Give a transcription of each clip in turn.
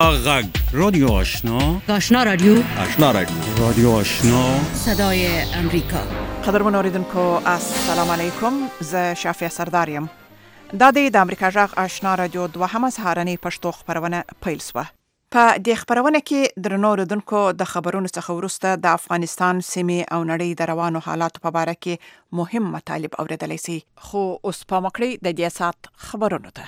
غږ رادیو آشنا رادیو رادیو آشنا صدای امریکا. قدرمن اوریدونکو السلام علیکم. زه شافیه سرداریم. دا د امریکا غږ آشنا رادیو دوهمه سهارنۍ پښتو خبرونه پیل شوه. په دې خبرونه کې درنو اوریدونکو د خبرونو څخه وروسته د افغانستان سیمې او نړۍ د روانو حالاتو په اړه کې مهم مطالب اوریدلای شي. خو اوس په مکړی د دې سات خبرونو ته.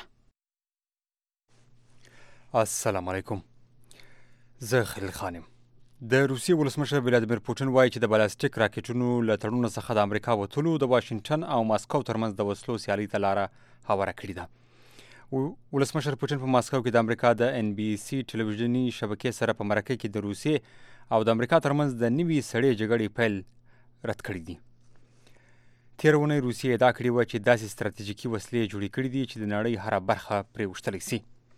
السلام علیکم. زه خلیل خانم. د روسیې ولسمشر ولادیمیر پوټین وایي چې د بلاستیک راکټونو له تړون څخه د امریکا وتلو د واشنگټن او ماسکو ترمنځ د وسلو سیالي ته لاره هواره کړې ده. ولسمشر پوټین په ماسکو کې د امریکا د ان بي سي ټلویزیوني شبکې سره په مرکه کې د روسیې او د امریکا ترمنځ د نوي سړې جګړې پیل رد کړی دی. تېره اونۍ روسیې ادعا کړې وه چې داسې ستراتیژیکي وسلې جوړې کړې دي چې د نړۍ هره برخه پرې وشتلی سي.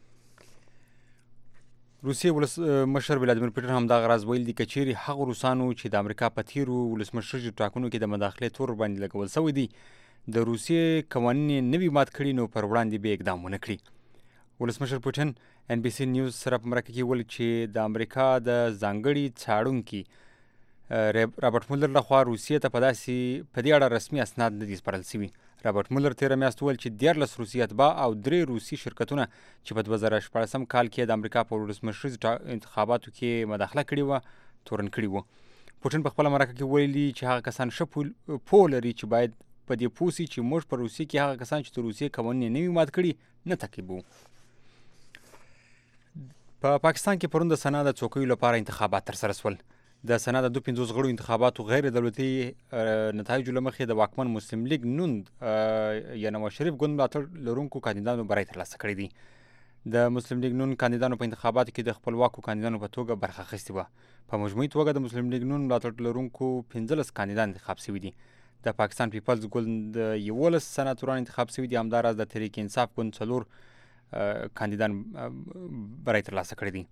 روسیې ولسمشر ولادیمیر پوټین هم دغه راز ویل دي که چیرې هغو روسانو چې د امریکا په تېرو ولسمشریزو ټاکنو کې د مداخلې تور باندې لګول شوی دی د روسیې قوانین نوي مات کړي نو پر وړاندې به اقدام ونه کړي. ولسمشر پوټین ان بي سي نیوز سره په مرکه کې ویل چې د امریکا د ځانګړي څارونکي رابرټ مولر لخوا روسیې ته په دې اړه رسمي اسناد نه دي سپارل شوي. رابرټ مولر تېره میاشت وویل چې 14 روسي اتباع او 3 روسي شرکتونه چې په 2014 کال کې د امریکا په ولسمشریزو انتخاباتو کې مداخله کړې وه تورن کړي وو. پوټین په خپله مرکه کې ویلي چې هغه کسان ښه پوه لري چې باید په دې پوه سي چې موږ په روسیې کې هغه کسان چې د روسیې قوانین نوي مات کړي نه تعقیبوو. په پاکستان کې پرون د سنا د څوکیو لپاره انتخابات ترسره شول. د سنا د 250 غړو انتخاباتو غیر دولتي نتایجو له مخې د واکمن مسلم لیگ نوند یا نواز شریف ګوند ملاتړ لرونکو کاندیدانو بری ترلاسه کړی دی. د مسلم لیگ نون کاندیدانو په انتخاباتو کې د خپلواکو کاندیدانو په توګه برخه اخیستې وه. په مجموعي توګه د مسلم لیگ نون ملاتړ لرونکو 15 کاندیدان انتخاب شوي دي. د پاکستان پیپلز ګوند 11 سناتوران انتخاب شوي دي. همداراز د تحریک انصاف ګوند 4 کاندیدان بری ترلاسه کړی دي.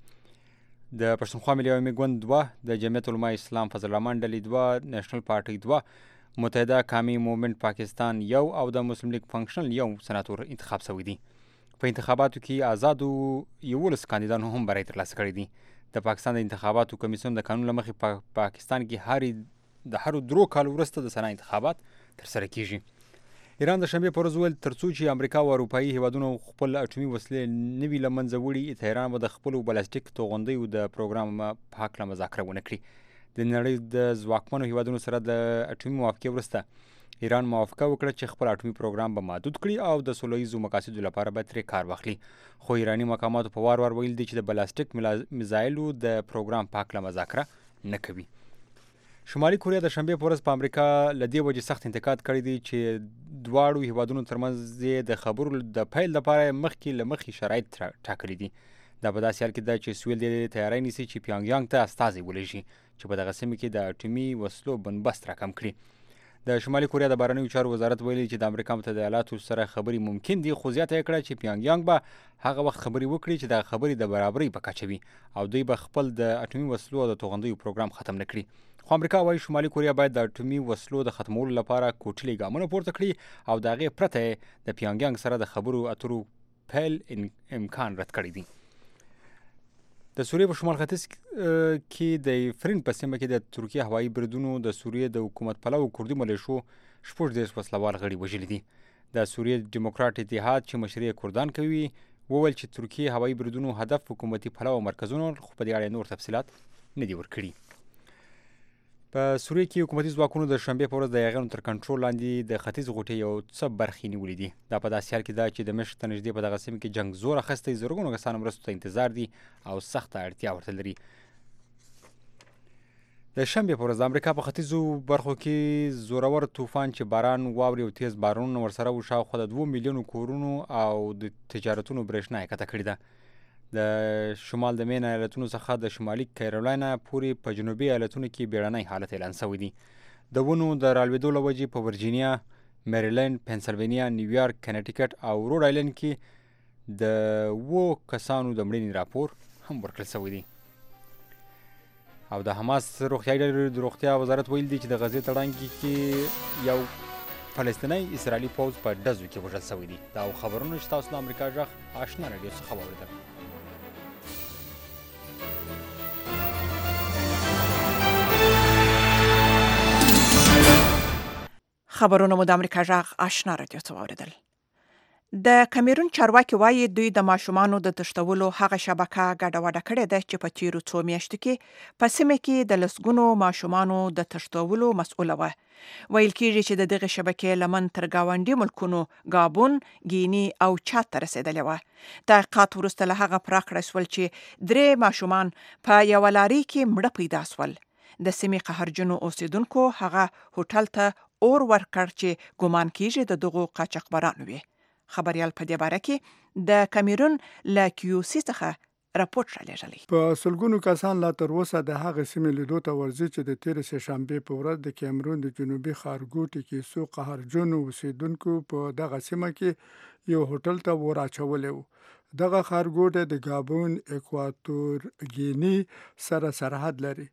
د پښتونخوا ملي عوامي ګوند 2، د جمعیت علماء اسلام فضل الرحمن ډلې 2، نیشنل پارټي 2، متحده قومي موومنټ پاکستان 1 او د مسلم لیگ فنکشنل 1 سناتور انتخاب شوي دي. په انتخاباتو کې آزادو 11 کاندیدانو هم بری ترلاسه کړی دي. د پاکستان د انتخاباتو کمیسیون د قانون له مخې په پاکستان کې د هرو 3 کالو وروسته د سنا انتخابات ترسره کیږي. ایران د شنبې پر ورځ وویل ترڅو چې امریکا او اروپایي هیوادونو خپل اټومي وسلې نوي له منځه وړي تهران به د خپلو بلاستیک توغندیو د پروګرام په هکله مذاکره ونه کړي. د نړۍ د ځواکمنو هیوادونو سره د اټومي موافقې وروسته ایران موافقه وکړه چې خپل اټومي پروګرام به محدود کړي او د سوله ییزو مقاصدو لپاره به ترې کار واخلي. خو ایراني مقاماتو په وار ویل دي چې د بلاستیک میزایلو د پروګرام په هکله مذاکره نه کوي. شمالي کوریا د شنبې په ورځ په امریکا له دې وجې سخت انتقاد کړی دی چې دواړو هیوادونو ترمنځ د خبرو د پیل لپاره مخکې شرایط ټاکلي دي. دا په داسې حال کې ده چې سویل دې تیاری نیسي چې پیانګیانګ ته استازی ولېږي چې په دغه سیمه کې د اټومي وسلو بندوبست راکم کړي. د شمالي کوریا د بهرنیو چارو وزارت ویلي چې د امریکا متحده ایالاتو سره خبرې ممکن دي، خو زیاته یې کړه چې پیانګیانګ به هغه وخت خبرې وکړي چې د خبرې د برابرۍ په کچه وي او دوی به خپل د اټومي وسلو او د توغندیو پروګرام ختم نه کړي. خو امریکا وایي شمالي کوریا باید د اټومي وسلو د ختمولو لپاره کوټلي ګامونه پورته کړي او د هغې پرته د پیانګیانګ سره د خبرو اترو پیل امکان رد کړی دی. د سوریې په شمال ختیځ کې د فرین په سیمه کې د ترکیې هوایي بریدونو د سوریې د حکومت پلوو کردي ملیشو 14 وسلوال غړي وژلي دي. د سوریې ډیموکرات اتحاد چې مشري کردان کوي وویل چې ترکیې هوایي بریدونو هدف حکومتي پلوه مرکزونه، خو په دې اړه نور تفصیلات نه دي ورکړي. په سوریې کې حکومتي ځواکونو د شنبې په ورځ د یاغیانو تر کنټرول لاندې د ختیځ غوټې یو څه برخې نیولې دي. دا په داسې حال کې ده چې دمشق ته نږدې په دغه سیمه کې جنګ زور اخیستی، زرګونو کسانو مرستو ته انتظار دي او سخته اړتیا ورته لري. د شنبې په ورځ د امریکا په ختیځو برخو کې زورور طوفان چې باران، واورې او تیز بارانونه ورسره و شاوخوا د 2 میلیونو کورونو او د تجارتونو برېښنا یې قطع کړې ده. د شمال د مین ایالتونو څخه د شمالي کیرولینا پورې په جنوبي ایالتونو کې بیړنی حالت اعلان شوی دی. د ونو د رالوېدو له وجې په ورجینیا، میریلینډ، پنسلوینیا، نیویارک، کنیټیکټ او روډ آیلند کې د 7 کسانو د مړینې راپور هم ورکړل شوی دی. او د حماس روغتیایي ډلې د روغتیا وزارت ویل دی چې د غزې تړانګې کې یو فلسطینی اسرائیلي پوځ په ډزو کې وژل شوی دی. دا خبرونه چې تاسو د امریکا غږ آشنا رادیو څخه واورېدل. خبرونه مو د امریکا جغ آشنا رادیو څخه اوریدل. د کیمرون چارواکي وایي دوی د ماشومانو د تښتولو هغه شبکه ګډوډه کړې ده چې په تیرو څو میاشتو کې په سیمه کې د لسګونو ماشومانو د تښتولو مسؤله وه. ویل کېږي چې د دغه شبکې لمن تر ګاونډي ملکونو ګابون، ګینی او چاد ته رسېدلې وه. تحقیقات وروسته له هغه پراخ کړای شول چې 3 ماشومان په یوه لارۍ کې مړه پیدا شول. د سیمې قهرجنو اوسیدونکو هغه هوټل ته اور ورکړ چې ګومان کېږي د دغو قاچاقبرانو وي. خبريال په دې باره کې د کیمرون له کیوسی څخه راپورټ رالیږلی. په سلګونو کسان لا تر اوسه د هغه سیمې لیدو ته ورځي چې د تیر سه شنبه په ورځ د کیمرون د جنوبي ښارګوټي کې څو قهرجنو اوسیدونکو په دغه سیمه کې یو هوټل ته ور اچولی و. دغه ښارګوټی د ګابون، اکواتور ګینی سره سرحد لري.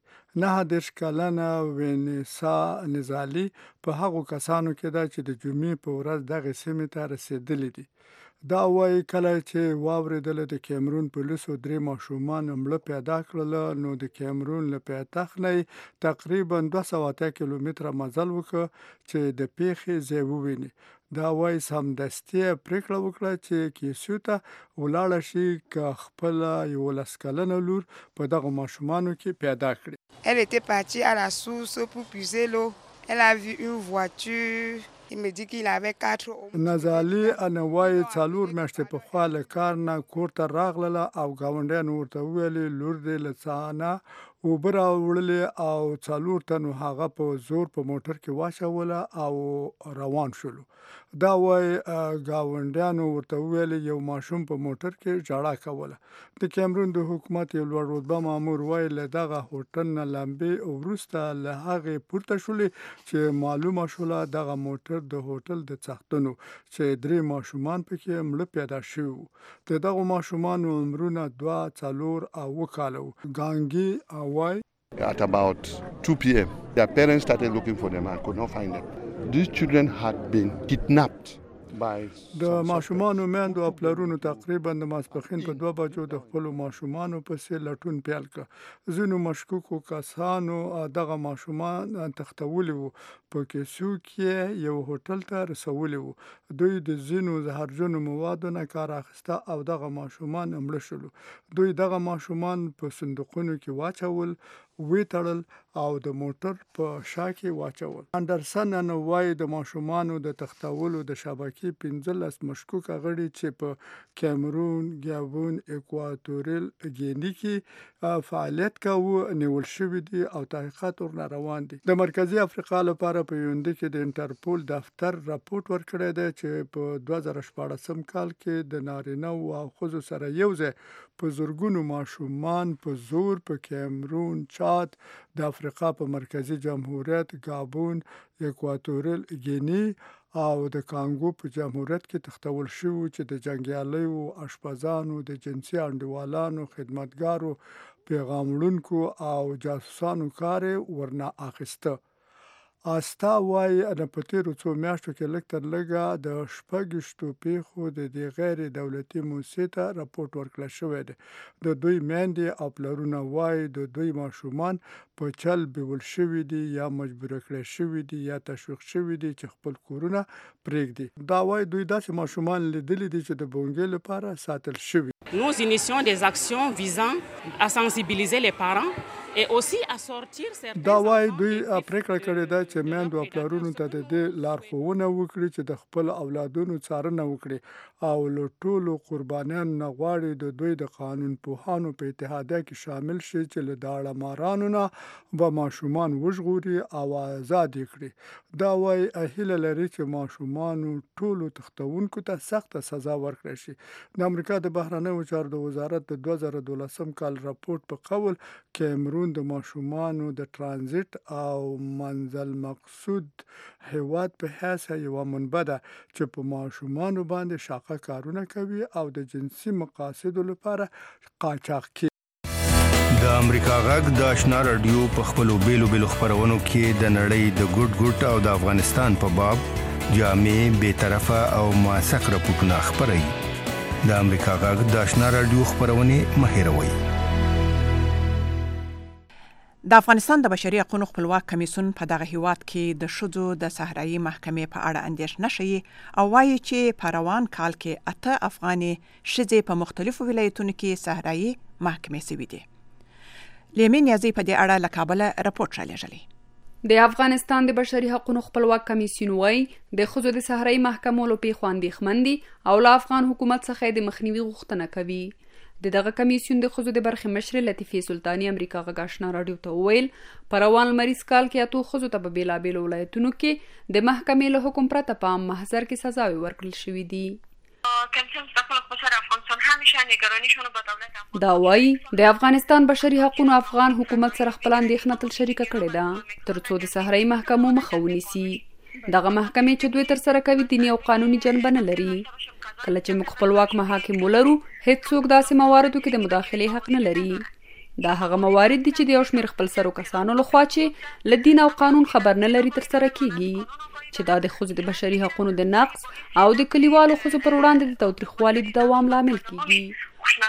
9 کلنه وینسا نزالي په هغو کسانو کې ده چې د جمعې په ورځ دغه سیمې ته رسېدلي دي. دا وایي کله چې واورېدله د کیمرون پولیسو 3 ماشومان مړه پیدا کړل نو د کیمرون له پایتخت نه تقریبا 280 کیلومتره مزل وکړ چې د پیښې ځای وویني. دا وایي سمدستي پریکړه وکړه چې کیسو ته ولاړه شي که خپل 11 کلنه لور په دغه ماشومانو کې پیدا کړي. Elle était partie à la source pour puiser l'eau. Elle a vu une voiture. Il me dit qu'il avait 4 hommes. نزالي انوای څلور میاشتې په خوا له کار نه کور ته راغله او ګاونډیانو ورته ویلې لور دې له څانه اوبه راوړلې او 4 تنو هغه په زور په موټر کې واچوله او روان شولو. دا وایي ګاونډیانو ورته ویلې یو ماشوم په موټر کې ژړا کوله. د کیمرون د حکومت یو لوړ رتبه مامور وایي له دغه هوټل نه لمبې وروسته له هغې پورته شولې چې معلومه شوله دغه موټر د هوټل د څښتنو چې 3 ماشومان پکې مړه پیدا شوي وو. د دغو ماشومانو عمرونه 2، 4 او 7 کاله وو. ګانګي وایي At about 2 p.m., their parents started looking for them and could not find them. These children had been kidnapped. د ماشومانو میندو او پلرونو تقریبا د ماسپښین په 2 بجو د خپل ماشومانو پسې لټون پیل کړ. ځینو مشکوکو کسانو دغه ماشومان تښتولي وو. په کیسو کې یو هوټل ته رسولي وو. دوی د ځینو زهرجنو موادو نه کار اخیسته او دغه ماشومان مړه شول. دوی دغه ماشومان په صندوقونو کې واچول، ویتړل او د موټر په شا کې واچول. اندرسن انوای د ماشومانو د تښتولو د شبکې 15 مشکوکه غړي چې په کیمرون، ګابون، اکواتوریل ګینی کې فعالیت کوي نیول شوي دي او تحقیقات ورنه روان دي. د مرکزی افریقا لپاره په یوندې کې د انټرپول دفتر راپورټ ورکړی دی چې په 2014 کال کې د نارینه او ښځو سره یو ځای په زرګونو ماشومان په زور په کیمرون، چاد، د افریقا په مرکزی جمهوریت، ګابون، اکواتوریل ګینی او د کانګو په جمهوریت کې تښتول شوي چې د جنګیالیو، اشپزانو، د جنسي انډیوالانو، خدمتګارو، پیغام وړونکو او جاسوسانو کار ورنه اخیسته. آستا وایي په تیرو څو میاشتو کې لږ تر لږه د 6 پیښو د دې غیر دولتي موسسې ته راپورټ ورکړل شوی دی. د دوی میندې او پلرونه وایي د دوی ماشومان په چل بیول شوي دي یا مجبور کړی شوي دي یا تشویق شوي دي چې خپل کورونه پرېږدي. دا وایي دوی داسې ماشومان لیدلي دي چې د بونګې لپاره ساتل شوي. Nous initions des actions visant à sensibiliser les parents et aussi à sortir certains. دا وایي دوی پریکړه کړې ده چې میندو او پلرونو ته د دې لارښوونه وکړي چې د خپل اولادونو څارنه وکړي او له ټولو قربانیانو نه غواړي د دوی د قانون پوهانو په اتحادیه کې شامل شي چې له داړه مارانو نه به ماشومان وژغوري او آزاد کړي. دا وایي هیله لري چې ماشومانو ټولو تښتونکو ته سخته سزا ورکړي شي. د امریکا د بهرنیو چارو د وزارت د 2012 کال راپورټ په قول کیمرون د ماشومانو د ترانزیت او منزل مقصود هیواد په حیث یوه منبع ده چې په ماشومانو باندې شاقه کارونه کوي او د جنسي مقاصدو لپاره قاچاق کوي. د امریکا غږ د آشنا رادیو په خپلو بیلو بیلو خپرونو کې د نړۍ د ګوټ ګوټ او د افغانستان په باب جامع، بیطرفه او موثق راپورټونه خپروي. د امریکا غږ د آشنا رادیو خپرونې مه هېروئ. د افغانستان د بشري حقوقو خپلواک کمیسیون په دغه هیواد کې د ښځو د صحرایي محکمې په اړه اندېښنه ښیي او وایي چې په روان کال کې 8 افغاني ښځې په مختلفو ولایتونو کې صحرایي محکمې شوي دي. لیمې نیازي په دې اړه له کابله راپورټ رالیږلی. د افغانستان د بشري حقوقو خپلواک کمیسیون وایي د ښځو د صحرایي محکمو له پیښو اندېښمن دي او له افغان حکومت څخه د مخنیوي غوښتنه کوي. دغه کمیسیون د ښځو د برخې مشرې لطیفې سلطاني امریکا غږ آشنا راډیو ته وویل په روان لمریز کال کې 8 ښځو ته په بېلابېلو ولایتونو کې د محکمې له حکم پرته په عام محضر کې سزاوې ورکړل شوې دي. دا وایي د افغانستان بشري حقوقو افغان حکومت سره خپل اندېښنه تل شریکه کړې ده ترڅو د صحرایي محکمو مخه ونیسي. دغه محکمې چې دوی ترسره کوي دیني او قانوني جنبه نه لري. کله چې موږ خپلواک محاکم ولرو هیڅوک داسې مواردو کې د مداخلې حق نه لري. دا هغه موارد دي چې د یو شمېر خپلسرو کسانو لخوا چې له دین او قانون خبر نه لري ترسره کیږي چې دا د ښځو د بشري حقوقو د نقض او د کلیوالو ښځو پر وړاندې د تاوتریخوالي د دوام لامل کیږي.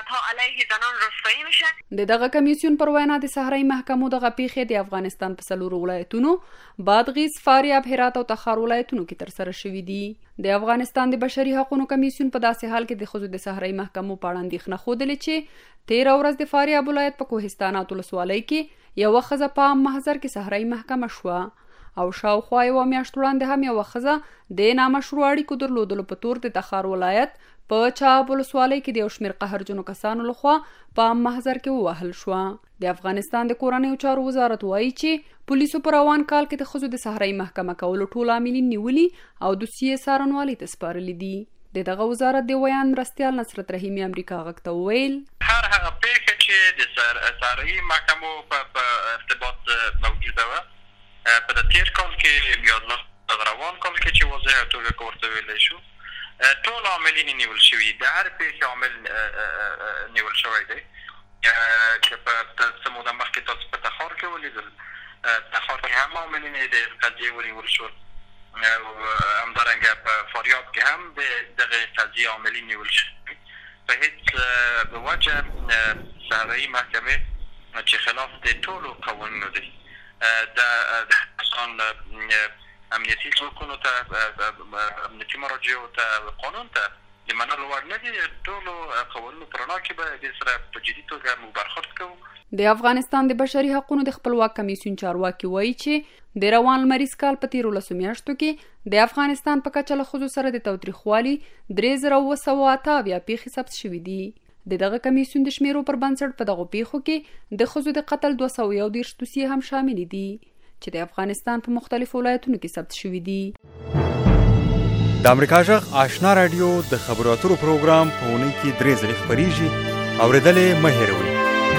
د دغه کمیسیون پر وینا د صحرایي محکمو دغه پیښې د افغانستان په 4 ولایتونو بادغیس، فاریاب، هرات او تخار ولایتونو کې ترسره شوي دي. د افغانستان د بشري حقوقو کمیسیون په داسې حال کې د ښځو د صحرایي محکمو په اړه اندېښنه ښودلې چې 13 ورځ د فاریاب ولایت په کوهستانات ولسوالۍ کې یوه ښځه په عام محضر کې صحرایي محکمه شوه او شاوخوا یوه میاشت وړاندې هم یوه ښځه د نامشروع اړیکو درلودلو په تور د تخار ولایت په چاب ولسوالۍ کې د یو شمېر قهرجنو کسانو لخوا په عام محضر کې ووهل شوه. د افغانستان د کورنیو چارو وزارت وایي چې پولیسو په روان کال کې د ښځو د صحرایي محکمه کولو ټول عاملین نیولي او دوسیې څارنوالۍ ته سپارلي دي. د دغه وزارت د ویان مرستیال نصرت رحیمي امریکا غږ ته وویل هر هغه پیښه چې د صحرایي محکمو په ارتباط موجوده وه په د تیر کال کې یا د روان کال کې چې واضحه توګه ورته ویلی شو ټول عاملین نیول شوي د هر پیښې عامل نیول شوی دی چې په څه موده مخکې تاسو په تخار کې ولیدل تخار کې هم عاملین د قضیې ونیول شول او همدارنګه په فاریاب کې هم د دغه قضیې عاملین نیول شوي په هیڅ وجه صحرایي محکمې چې خلاف د ټولو قوانینو دی د افغان امنیتي ځواکونو ته امنیتي مراجعو ته قانون ته د منلو وړ نه دي. ټولو قوانینو په رڼا کې به دې سره په جدي توګه موږ برخورد کوو. د افغانستان د بشري حقوقو د خپلواک کمیسیون چارواکي وایي چې د روان لمریز کال په 13 میاشتو کې د افغانستان په کچه له ښځو سره د تاوتریخوالي 3778 پیښې ثبت شوي دي. د دغه کمیسیون د شمیرو پر بنسټ په دغو پیښو کې د ښځو د قتل 211 دوسیې هم شامل دي چې د افغانستان په مختلفو ولایتونو کې ثبت شوي دي. د امریکا غږ آشنا راډیو د خبرو اترو پروګرام په اونۍ کې 3 ځلې خپریږي. اورېدلې مه هېروئ.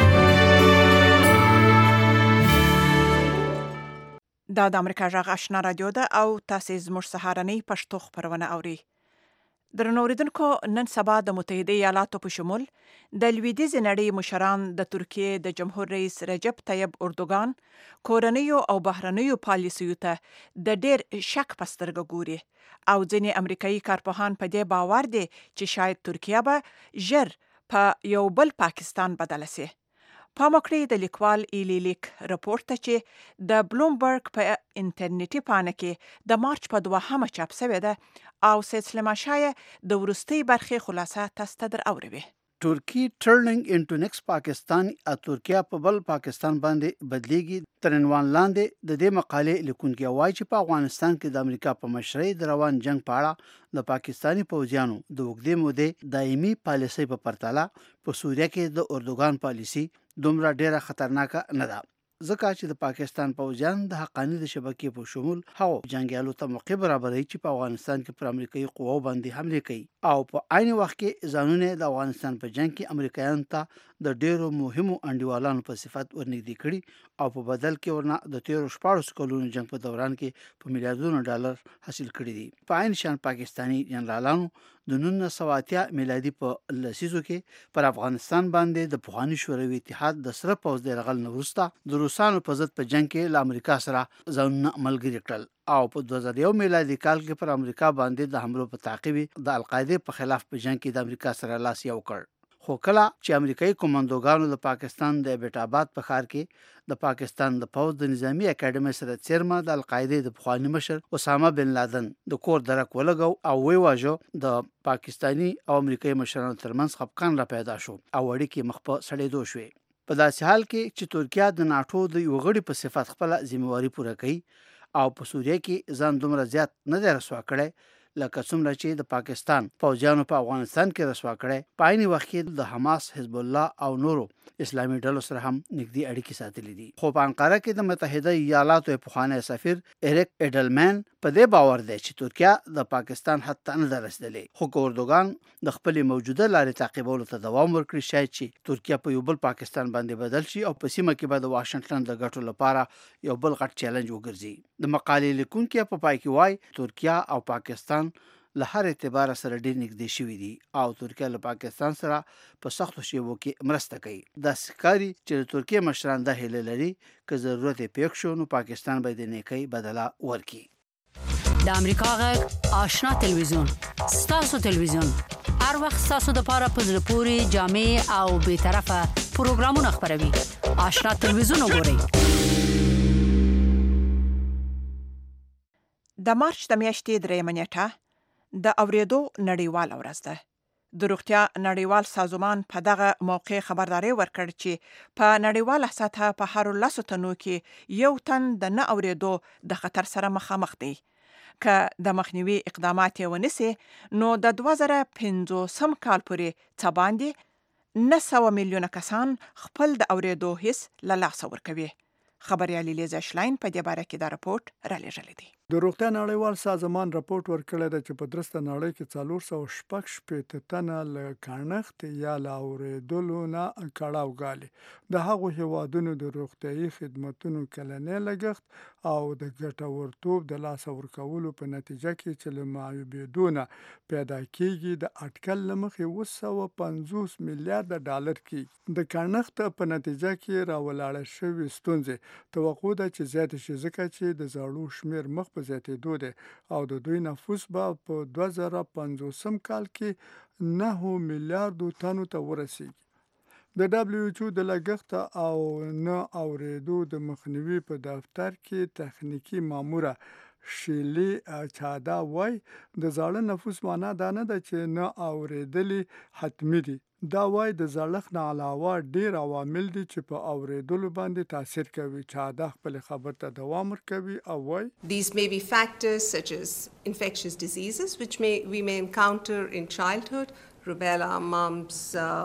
دا د امریکا غږ آشنا راډیو ده او تاسو زموږ سهارنۍ پښتو خبرونه اورئ. درنو اوریدونکو نن سبا د متحده ایالاتو په شمول د لویدیځې نړۍ مشران د ترکیې د جمهور رئیس رجب طیب اردوغان کورنیو او بهرنیو پالیسیو ته د ډېر شک په سترګه ګوري او ځینې امریکایي کارپوهان په دې باور دي چې شاید ترکیه به ژر په یو بل پاکستان بدله سي. پام وکړئ د لیکوال ایلیلیک راپورټ ته چې د بلومبرګ په انټرنیټي پاڼه کې د مارچ په 2 چاپ شوی ده او سید سلیمان شاه د وروستۍ برخې خلاصه تاسو ته در اوروي. ترکی ټرننګ انټو نیکس پاکستان ا ترکیه په بل پاکستان باندې بدلیږي تر عنوان لاندې د دې مقالې لیکونکي وایي چې په افغانستان کې د امریکا په مشرۍ د روان جنگ په اړه د پاکستانی پوځیانو د وګړي مودې دایمي پالیسۍ په پرتله په سوریه کې د اردوغان پالیسي دومره ډیره خطرناکه نه ده ځکه چې د پاکستان پوځیان د حقانی د شبکې په شمول هغو جنگیالو ته موقع برابروي چې په افغانستان کې پر امریکایي قواو باندې حمله کوي او په عین وخت کې ځانونه د افغانستان په جنگ کې امریکایانو ته د ډیرو مهمو انډیوالانو په صفت ورنږدې کړي او په بدل کې ورنه د 13 کلونو جنگ په دوران کې په میلیارډونو ډالر حاصل کړي دي. په عین شان پاکستانی جنرالانو د 1980 میلادي په لسیزو کې پر افغانستان باندې د پخوانی شوروي اتحاد د سره پوځ د رغل نورستا د روسانو په ضد په جنگ کې له امریکا سره ځانونه ملګري کړل او په 2001 میلادي کال کې پر امریکا باندې د حملو په تعقیب د القاعده په خلاف په جنگ کې د امریکا سره لاس یو کړ. خو کله چې امریکایي کمانډوګانو د پاکستان د بیټ آباد په ښار کې د پاکستان د پوځ د نظامی اکیډمي سره څیرمه د القاعده د پخوانی مشر اسامه بن لادن د کور درک ولګو او وی واجو د پاکستانی او امریکایي مشرانو ترمنځ خپګان را پیدا شو او اړیکې مخ په سړېدو شوې. په داسې حال کې چې ترکیه د ناتو د یو غړي په صفت خپل ذمہواری پوره کوي او په سوریه کې ځان دومره زیات نه دی رسوا کړی لکه څومره چې د پاکستان پوځیانو په افغانستان کې رسوا کړی. په عین وخت کې د حماس، حزب الله او نورو اسلامي ډلو سره هم نږدې اړیکې ساتلې دي. خو په انقره کې د متحده ایالاتو پخوانی سفیر ایریک ایډلمن په دې باور دی چې ترکیه د پاکستان حتی نه ده رسیدلې. خو اردوغان د خپل موجوده لارې تعقیبولو ته دوام ورکړي شاید چې ترکیه په یو بل پاکستان باندې بدل شي او په سیمه کې به د واشنگټن د ګټو لپاره یو بل غټ چیلنج وګرځي. د مقالې لیکونکي په پای کې وایي ترکیه او پاکستان له هر اعتبار سره ډېر نږدې شوي دي او ترکیه له پاکستان سره په سختو شیبو کې مرسته کوي. دا ښکاري چې د ترکیه مشران دا هیله لري که ضرورت یې پېښ شو نو پاکستان به د نیکۍ بدله ورکړي. د امریکا غږ آشنا تلویزیون ستاسو تلویزیون هر وخت ستاسو د پاره په زړه پورې جامع او بې طرفه پروګرامونه خپروي. آشنا تلویزیون وګورئ. د مارچ د میاشتې 3 نیټه د اوریدو نړیوال ورځ ده. د روغتیا نړیوال سازمان په دغه موقع خبرداري ورکړ چې په نړیواله سطحه په هر 10 تنو کې یو تن د نه اوریدو د خطر سره مخامخ دی. که د مخنیوي اقدامات ونیسي نو د 2050 کال پورې څه باندې 900 میلیونه کسان خپل د اوریدو حس له لاسه ورکوي. خبريالي لیزا شلاین په دې باره کې دا راپورټ را لېږلی دی. د روغتیا نړیوال سازمان راپورټ ورکړی دی چې په درسته نړۍ کې 416 تنه له کڼښت یا له اورېدلو نه کړاو ګالي. د هغو هیوادونو د روغتیايي خدمتونو کلنی لګښت او د ګټورتوب د لاسه ورکولو په نتیجه کې چې له معیوبېدو نه پیدا کېږي د اټکل له مخې 250 میلیارډ ډالر کېږي. د کڼښت په نتیجه کې راولاړه شوې ستونزې توقع ده چې زیاتې شي ځکه چې د زړو شمېر مخ په زیاتېدو دی او د دوی نفوس به په 2050 کال کې 9 میلیارډو تنو ته ورسیږي. د WHO د لګښت او نه اورېدو د مخنیوي په دفتر کې تخنیکی ماموره شیلی چادا وای د زاړه نفوس معنا دا نه ده چې نه اوریدلی حتمی دي. دا وای د زړښت نه علاوه ډیر عوامل دي چې په اوریدلو باندې تاثیر کوي. چادا خپل خبر ته دوام ورکوي او وای These may be factors such as infectious diseases which we may encounter in childhood, rubella, mumps,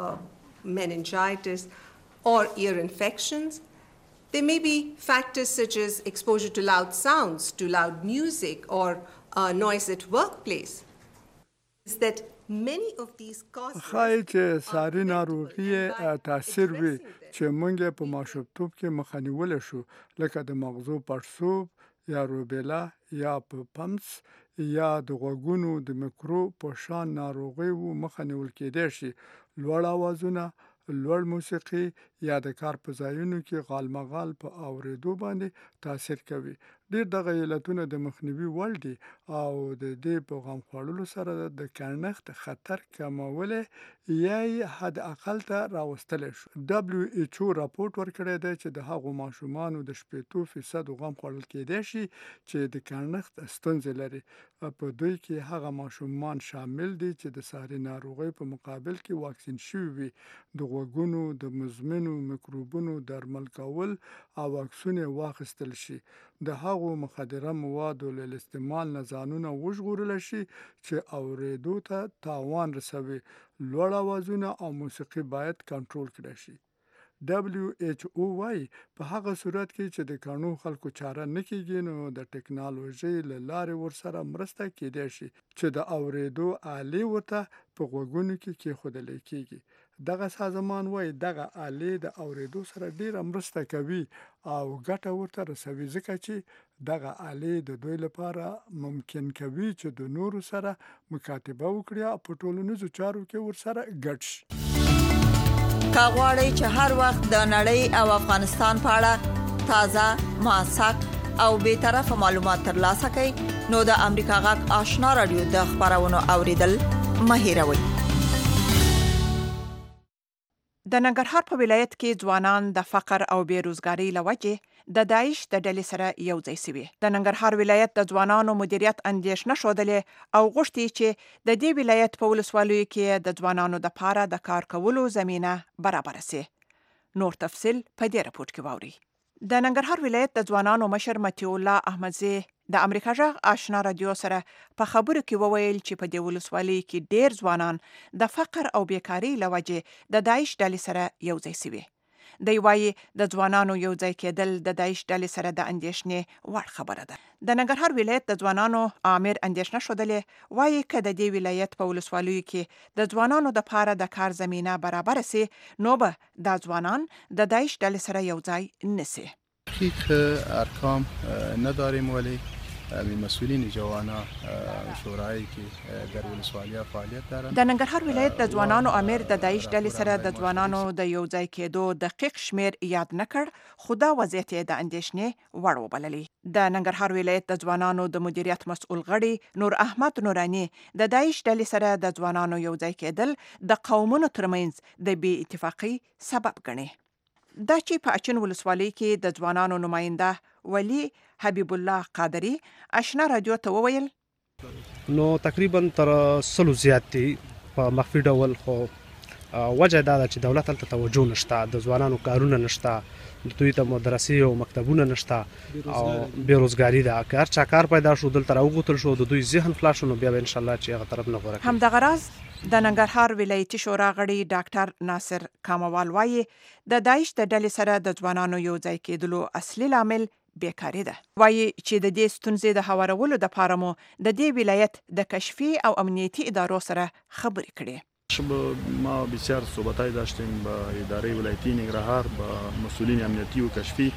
meningitis or ear infections. There may be factors such as exposure to loud sounds, to loud music, or noise at workplace. Is that many of these causes خای چې ساري ناروغي تاثیر وي چې مونږ په ماشومتوب کې مخنیول شو لکه د مغزو پړسوب یا روبیلا یا پمپس یا د غوږونو د میکرو په شان ناروغي وو مخنیول کېدای شي. لوړ اوازونه، لوړ موسیقي یا د کار په ځایونو کې غالمغال په اوریدو باندې تاثیر کوي. ډیر دغه علتونه د مخنیوي وړ دي او د دې په غم خوړلو سره د کڼښت خطر کمولی یا حد اقل ته راوستلی شو. WHO راپورټ ورکړی دی چې د هغو ماشومانو د 80% غم خوړل کېدای شي چې د کڼښت ستونزې لري. په دوی کې هغه ماشومان شامل دي چې د ساري ناروغۍ په مقابل کې واکسین شوي وي. د غوږونو د مزمنو میکروبونو درمل کول او واکسین واخیستل شي. د هغو مخدره موادو له استعمال نه ځانونه وژغورل شي چې اوریدو ته تاوان رسوي. لوړ اوازونه او موسیقي باید کنټرول کړي شي. WHO وايي په هغه صورت کې چې د کڼو خلکو چاره نه کېږي نو د ټکنالوژي له لارې ورسره مرسته کېدای شي چې د اوریدو آلې ورته په غوږونو کې کېښودل کېږي. دغه سازمان وايي دغه آلې د اوریدو سره ډیره مرسته کوي او ګټه ورته رسوي ځکه چې دغه آلې د دوی لپاره ممکن کوي چې د نورو سره مکاتبه وکړي او په ټولنیزو چارو کې ورسره ګډ شي. کاغوري چې هر وخت د نړۍ او افغانستان په اړه تازه، موثق او به طرفه معلومات ترلاسه کړئ نو د امریکا غږ آشنا رادیو د خبرونو اوریدل مه هېروئ. د ننګرهار په ولایت کې ځوانان د فقر او بیروزګاری لوجې د داعش د ډلې سره یو ځای شوي. د ننګرهار ولایت د ځوانانو مدیریت اندیشنه ښودلې او غوښتي چې د دې ولایت په ولسوالیو کې د ځوانانو د پاره د کار کولو زمينه برابر شي. نور تفصيل په دې راپورټ کې واوري. د ننګرهار ولایت د ځوانانو مشر متي الله احمدزی د امریکا جغ آشنا رادیو سره په خبرو کې وویل چې په دې ولسوالۍ کې ډېر ځوانان د فقر او بیکاری لوجې د داعش ډلې سره یو ځای شوي. دی وايي د ځوانانو یو ځای کېدل د داعش ډلې سره د اندیشنې وړ خبره ده. د ننګرهار ولایت د ځوانانو عامر اندیشنه ښودلې وايي که د دې ولایت په ولسوالیو کې د ځوانانو د پاره د کار زمينه برابر سي نو به د ځوانان د داعش ډلې سره یو ځای نسي. دقیق ارقام نداریم ولی مسئولین جوانا شورای که در ولسوالیا فعالیت دارند. د ننګرهار ولایت د ځوانانو امیر د داعش ډلې سره د ځوانانو د یو ځای کېدو دقیق شمیر یاد نکړ خو دا وضعیت د اندیشنې وړ وبللی. د ننګرهار ولایت د ځوانانو د مدیریت مسؤل غړي نور احمد نورانی د داعش ډلې سره د ځوانانو یو ځای کېدل د قومونو ترمنځ د بې اتفاقۍ سبب ګڼي. دا چې په اچین ولسوالۍ کې د ځوانانو نماینده ولی حبیب الله قادری آشنا رادیو ته وویل نو تقریبا تر 100 زیات دي په مخفي ډول خو وجه دا ده چې دولت ته توجه نشته، د ځوانانو کارونه نشته، د دوی ته مدرسې او مکتبونه نشته او بیروزګاری ده. که هر چا کار پیدا شو دلته راوغوتل شو د دوی ذهن خلاص شو نو بیا ان شاء الله چې هغه طرف نه غوړه. همدغه راز د ننګرهار ولایتي شورا غړي ډاکټر ناصر کاموال وايي د داعش د ډلې سره د ځوانانو یو ځای کېدلو اصلي لامل بیکاری ده. وايي چې د دې ستونزې د هوارولو لپاره مو د دې ولایت د کشفي او امنیتي ادارو سره خبرې کړې. ما بسیار صحبت‌های داشتیم با اداره ولایتی ننګرهار با مسئولین امنیتی و کشفی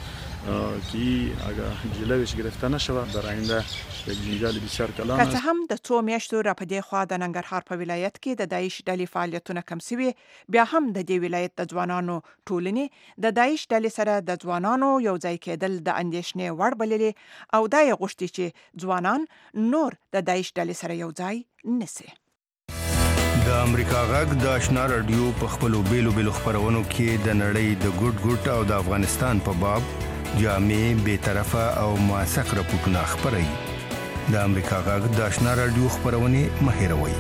که اگر جلوش گرفته نشود در آینده یک جنجال بسیار کلان است. که هم د 2 میاشتو را په دې خوا د ننګرهار په ولایت کې د داعش ډلې فعالیتونه کم شوي، بیا هم د دې ولایت د ځوانانو ټولنې د داعش ډلې سره د ځوانانو یو ځای کېدل د اندیشنې وړ بللي او دا یې غوښتي چې ځوانان نور د داعش ډلې سره یو ځای نسي. د امریکا غږ د آشنا رادیو په خپلو بیلو بیلو خبرونو کې د نړۍ د ګډ ګډ او د افغانستان په باب جامع بی‌طرفه او موثق راپورټونه خپروي. د امریکا غږ د آشنا رادیو خبرونه مهیروي.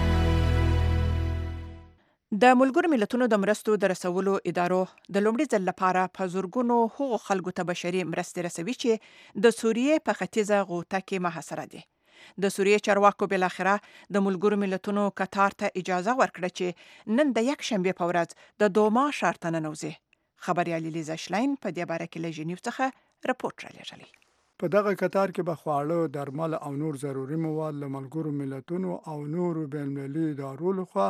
د ملګرو ملتونو د مرستو د رسولو ادارو د لومړي ځل لپاره په زورګونو هغو خلکو ته بشري مرستې رسوي چې د سوریې په ختیځه غوټه کې محاصره دي. د سوریې چارواکو بالاخره د ملګرو ملتونو قطار ته اجازه ورکړه چې نن د یک شنبه په ورځ د دوما ښار ته ننوځي. خبريال لیزا شلاین په دې باره کې له ژنیو څخه راپورټ رالیږلی. په دغه قطار کې به خواړه، درمل او نور ضروري مواد له ملګرو ملتونو او نورو بین‌المللي ادارو لخوا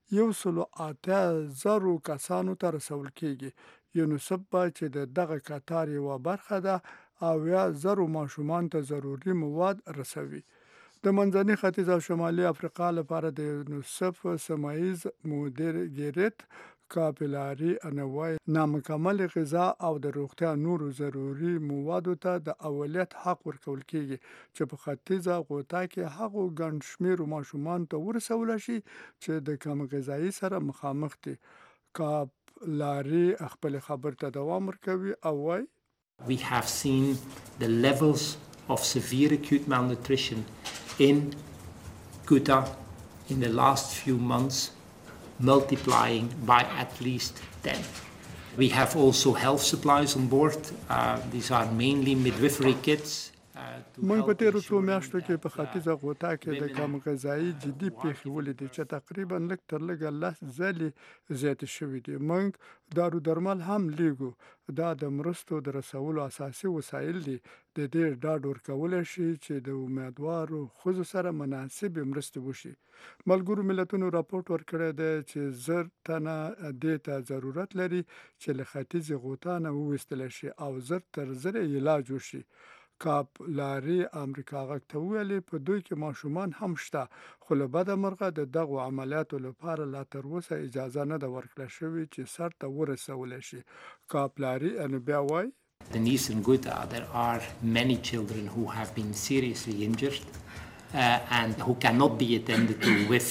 108,000 کسانو ته رسول کېږي. یونیسف به چې د دغه قطار یوه برخه ده او 10,000 ماشومان ته ضروري مواد رسوي. د منځني ختیځ او شمالي افریقا لپاره د یونیسف سیمه‌ییز مدیر ګیریت کاپیلاری انوای نامکمل غذا او د روغتیا نورو ضروري موادو ته د اولیت حق ورکول کېږي چې په ختیځه غوټه کې هغو ګڼ شمېرو ماشومانو ته ورسول شي چې د کم غذایي سره مخامخ دي. کاپیلاری خپل خبر ته دوام ورکوي او وایي We have seen the levels of severe acute malnutrition in Ghouta in the last few months multiplying by at least 10. We have also health supplies on board. These are mainly midwifery kits. موږ په تیرو څو میاشتو کې په ختیځه غوټه کې د کم غذایي جدي پیښې ولیدې چې تقریبا لږ تر لږه 10 ځلې زیاتې شوې دي. موږ دارو درمل هم لیږو. دا د مرستو د رسولو اساسي وسایل دي. د دې ډاډ ورکولی شي چې د امیدوارو ښځو سره مناسبې مرستې وشي. ملګرو ملتونو راپورټ ورکړی دی چې 1000 تنه دې ته ضرورت لري چې له ختیځې غوټه نه وویستلی شي او 1000 تر 1000 علاج وشي. کاپلاری امریکا غږ ته ویلي په دوی کې ماشومان هم شته خو له بده مرغه د دغو عملیاتو لپاره لا تر اوسه اجازه نه ده ورکړل شوې چې سر ته ورسولی شي. کاپلاری بیا وایي In eastern Ghouta there are many children who have been seriously injured and who cannot be attended to with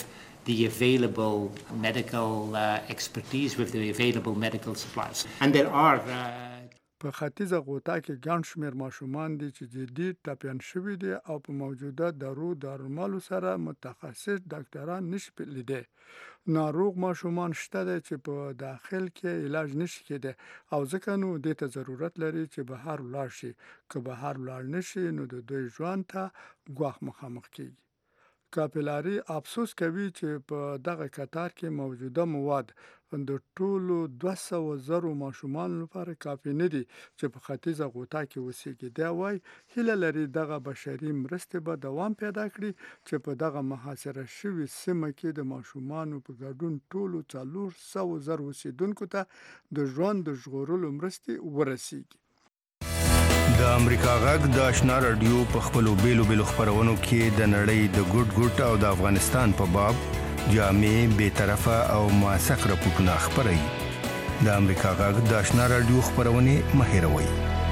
the available medical expertise, with the available medical supplies. And there are په ختیځه غوطه کې ګڼ شمېر ماشومان دي چې جدي ټپیان شوي دي او په موجوده دارالمالو سره متخصص ډاکټران نشي لیدی. ناروغ ماشومان شته دي چې په داخل کې علاج نشي کېدی او ځکه نو دې ته ضرورت لري چې بهر ولاړ شي. که بهر ولاړ نشي نو د دوی ژوند ته ګواښ مخامخ کیږي. کاپیلاري افسوس کوي چې په دغه قطار کې موجوده مواد د ټولو 200,000 ماشومان لپاره کافي نه دي چې په ختیځه غوطه کې اوسېږي. دا وایي هیله لري دغه بشري مرستې به دوام پیدا کړي چې په دغه محاصره شوي سیمه کې د ماشومانو په ګډون ټولو 400,000 اوسېدونکو ته د ژوند د ژغورلو مرستې ورسیږي. د امریکا غږ د آشنا رادیو په خپلو بیلو خپرونو کې د نړۍ د ګډ او د افغانستان په باب جامع، بی‌طرفه او موثق راپورټونه خپروي. د امریکا غږ د آشنا رادیو خپرونې مه هېروئ.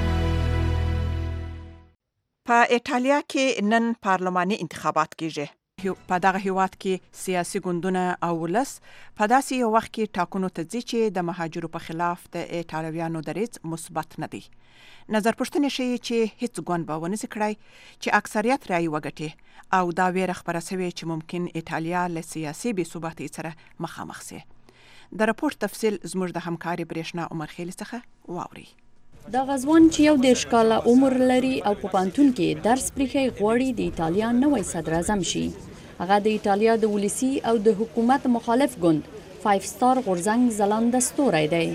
په ایټالیا کې نن پارلماني انتخابات کیږي. په دغه هیواد کې سیاسي ګوندونه او ولس په داسې یو وخت کې ټاکنو ته ځي چې د مهاجرو په خلاف د ایټالویانو دریځ مثبت نه دی. نظر پوښتنې ښیي چې هیڅ ګوند به ونسي کړی چې اکثریت رایې وګټي او دا ویره خپره شوې چې ممکن ایټالیا له سیاسي بې ثباتۍ سره مخامخ شي. د راپور تفصیل زموږ د همکاري برېښنا عمر خیل څخه واوري. د غزوان چې یو 10 کاله عمر لري او په پانتون کې درس پرېښی غواړي د ایټالیا نوی صدر اعظم شي. هغه د ایټالیا د ولسی او د حکومت مخالف ګوند 5 ستار غورځنګ ځلانده ستوری دی.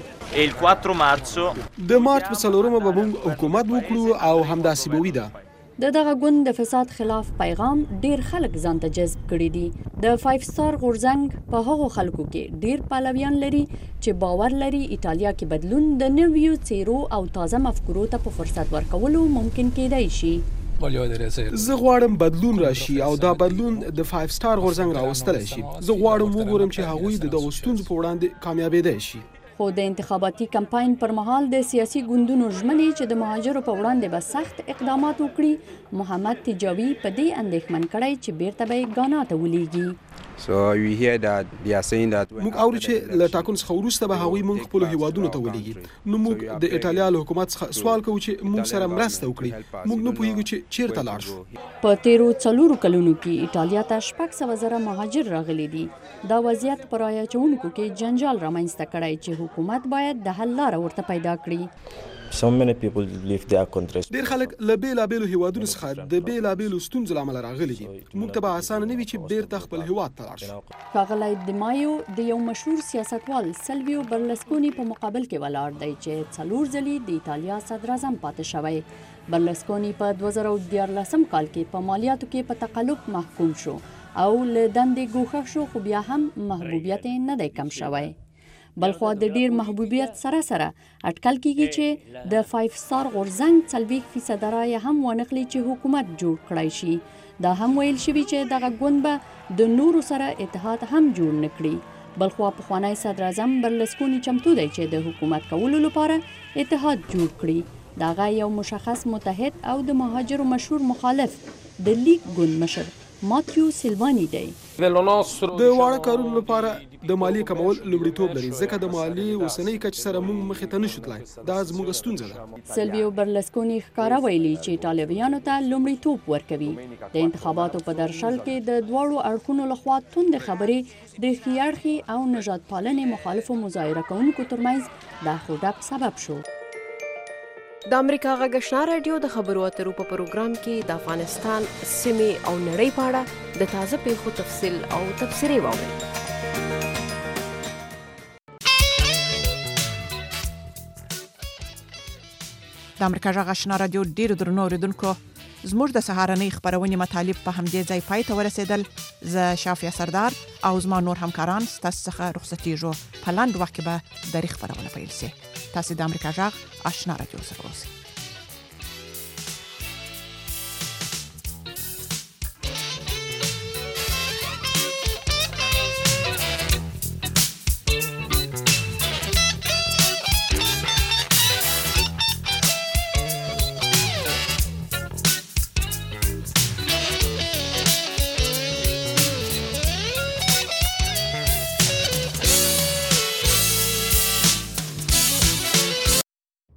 د مارچ په 4مه به موږ حکومت وکړو او همداسې به وي. دغه ګوند د فساد خلاف پیغام ډیر خلک ځان ته جذب کړي دي. د 5 ستار غورځنګ په هغو خلکو کې ډیر پلویان لري چې باور لري ایټالیا کې بدلون د نویو څیرو او تازه مفکورو ته په فرصت ورکولو ممکن کېدای شي. زه غواړم بدلون راشي او دا بدلون د 5 ستار غورځنګ راوستلی شي. زه غواړم وګورم چې هغوی د دغو ستونزو په وړاندې کامیابېدای شي. خو د انتخاباتي کمپاین پر مهال د سیاسي ګوندونو ژمنې چې د مهاجرو په وړاندې به سخت اقدامات وکړي، محمد تجاوي په دې اندېښمن کړی چې بیرته به یې ګانا ته ولیږي. موږ اورو چې له ټاکنو څخه وروسته به هغوی موږ خپلو هیوادونو ته ولیږي. نو موږ د ایټالیا له حکومت څخه سوال کوو چې موږ سره مرسته وکړي. موږ نه پوهیږو چې چیرته لاړ شو. په تیرو 4 کلونو کې ایټالیا ته 600,000 مهاجر راغلي دي. دا وضعیت پر رايچونکو کې جنجال رامنځته کړی چې حکومت باید د حل لاره ورته پیدا کړي. ډیر خلک له بیلابیلو هیوادونو څخه د بیلابیلو ستونزو له امله راغلي دي. موږ ته به اسانه نه وي چې بیرته خپل هیواد ته لاړ شو. ښاغلی دیمایو د یو مشهور سیاستوال سلویو برلسکوني په مقابل کې ولاړ دی چې 4 ځلې د ایټالیا صدر اعظم پاتې شوی. برلسکوني په 2014 کال کې په مالیاتو کې په تقلب محکوم شو او له دندې ګوښه شو، خو بیا هم محبوبیت یې نه دی کم شوی. بلخوا د ډیر محبوبیت سره اټکل کیږي چې د 5 ستار غورځنګ 40% رایه هم ونخلي چې حکومت جوړ کړای شي. دا هم ویل شوی چې دغه ګوند به د نورو سره اتحاد هم جوړ نکړي. بلخوا پخوانی صدر اعظم برلسکوني چمتو دی چې د حکومت کولو لپاره اتحاد جوړ کړي. دغه یو مشخص متحد او د مهاجرو مشهور مخالف د لیگ ګوند مشر ماتیو سیلوانی دی. د واړه کارونو لپاره د مالیې کمول لومړیتوب لري، ځکه د مالیې اوسنۍ کچې سره موږ مخې ته نشو تلای. دا زموږ ستونزه ده. سلویو برلسکوني ښکاره ویلي چې ایټالویانو ته لومړیتوب ورکوي. د انتخاباتو په درشل کې د دواړو اړخونو لخوا توندې خبرې د ښي اړخي او نژاد پالنې مخالفو مظاهره کوونکو ترمنځ د اخوډب سبب شو. د امریکا غږ آشنا رادیو د خبرو اترو په پروګرام کې د افغانستان سیمې او نړۍ په اړه د تازه پیښو تفصیل او تبصرې واورئ. د امریکا غږ آشنا رادیو ډیرو درنو اوریدونکو، زموږ د سهارنۍ خبرونې مطالب په همدې ځای پای ته ورسېدل. زه شافیا سردار او زما نور همکاران ستاسو څخه رخصتېږو. په لاندې وخت کې به درې خبرونه پیل شي. تاسو د امریکا غږ آشنا رادیو سره اوسئ.